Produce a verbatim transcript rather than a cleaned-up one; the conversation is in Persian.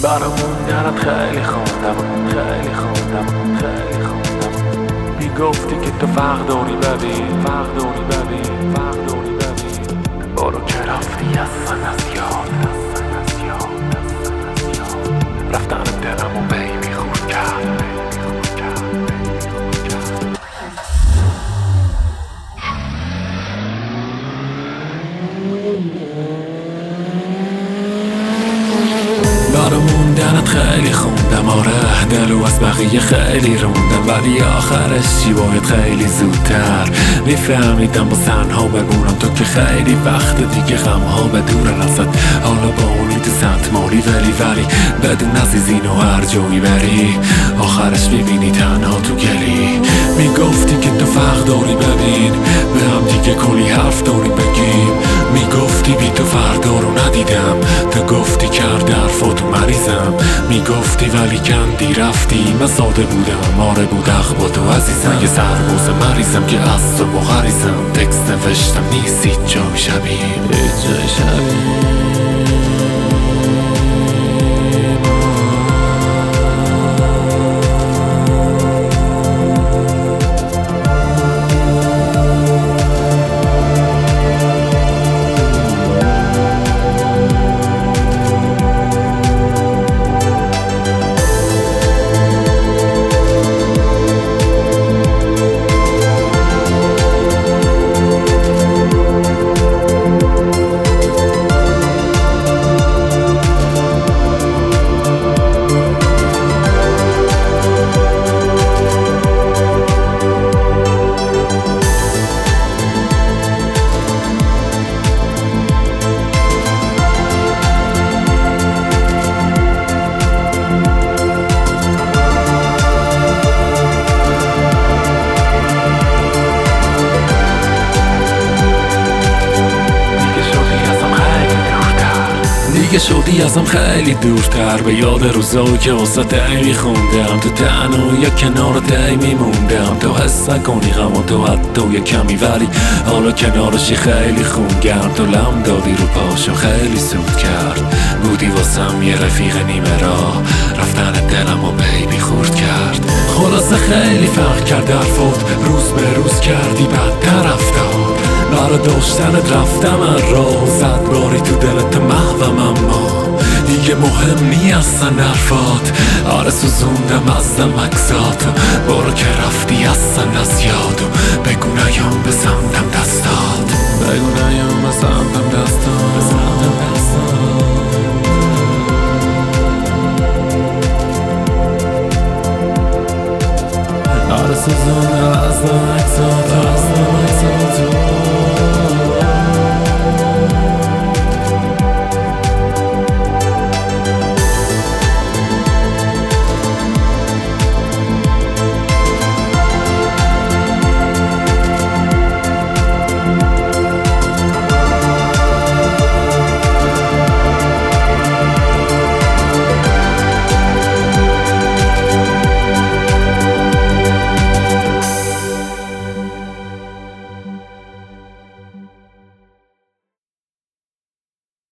براموندنت خیلی خوندم خیلی خوندم خیلی خوندم میگفتی که تو فرق داری ببین فرق داری ببین فرق داری ببین برو که رفتی اصلا از یاد اصلا از یاد اصلا از یاد رفتن دلمو بیبی خورد کرد بیبی خورد کرد بیبی خورد کرد براموندنت خیلی خوندم آره دلو از بقیه خیلی روندم ولی آخرش چی باید خیلی زودتر میفهمیدم با تنها بمونم تو که خیلی وقت دیگه غمها به دورن ازت حالا با اونی تو سنت مالی ولی ولی بدون عزیزین و هر جایی بری آخرش میبینی تنها تو گلی میگفتی که تو فرق داری ببین به هم دیگه کلی حرف داری بگیم میگفتی بی تو فردا رو ندیدم تو گفتی کرده حرفاتو مریضم میگفتی ولی کندی رفتی من ساده بودم آره بود حق با تو عزیزم یه سرباز مریضم که از تو بغریزم تکست نوشتم نیست هیچ جای شبیه هیچ جای شبیه دیگه شدی ازم خیلی دورتر به یاد روزایی که واسه ای میخوندم تو تنها یا کنار تی میموندم تو حس نکنی غم و تو حتی یه کمی ولی حالا کنارشی خیلی خونگرم تو لم دادی رو پاشو خیلی سود کرد بودی واسم یه رفیق نیمه راه رفتن دلم و بیبی خورد کرد خلاصه خیلی فرق کرد حرفات روز به روز کردی بدتر رفتار برا داشتنت رفتم من راه زد باری تو دلت محوم اما دیگه مهم نی اصلا حرفات آره سوزوندم ازم عکساتو برو که رفتی اصلا از یادو بگو نیام بسمتم دستات بگو نیام بسمتم دستات بسمتم دستات آره سوزوندم ازم عکساتو